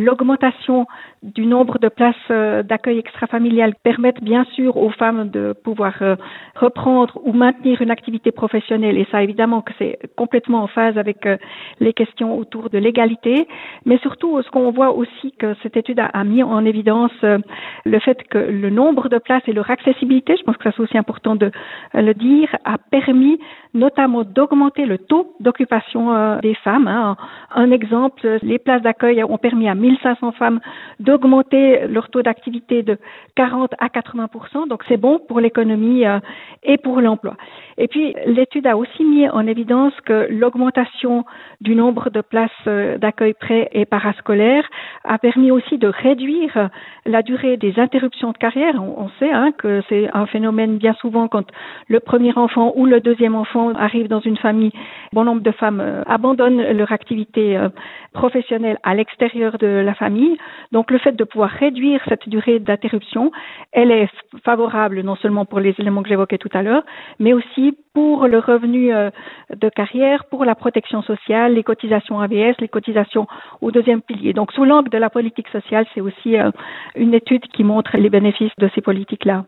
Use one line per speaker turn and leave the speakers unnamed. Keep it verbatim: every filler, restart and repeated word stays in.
l'augmentation du nombre de places euh, d'accueil extrafamilial permettent bien sûr aux femmes de pouvoir euh, reprendre ou maintenir une activité professionnelle. Et ça, évidemment, que c'est complètement en phase avec euh, les questions autour de l'égalité. Mais surtout, ce qu'on voit aussi que cette étude a, a mis en évidence euh, le fait que le nombre de places et leur accessibilité, je pense que ça c'est aussi important de euh, le dire, a permis notamment d'augmenter le taux d'occupation euh, des femmes. Hein. Un exemple, les places d'accueil ont permis à mille cinq cents femmes d'augmenter leur taux d'activité de quarante à quatre-vingts pour cent. Donc c'est bon pour l'économie euh, et pour l'emploi. Et puis l'étude a aussi mis en évidence que l'augmentation du nombre de places euh, d'accueil pré- et parascolaires a permis aussi de réduire la durée des interruptions de carrière. On, on sait hein, que c'est un phénomène bien souvent quand le premier enfant ou le deuxième enfant arrive dans une famille. Bon nombre de femmes euh, abandonnent leur activité euh, professionnelle à l'extérieur de la famille. Donc le fait de pouvoir réduire cette durée d'interruption, elle est favorable non seulement pour les éléments que j'évoquais tout à l'heure, mais aussi pour le revenu euh, de carrière, pour la protection sociale, les cotisations A V S, les cotisations au deuxième pilier. Donc sous l'angle de la politique sociale, c'est aussi euh, une étude qui montre les bénéfices de ces politiques-là.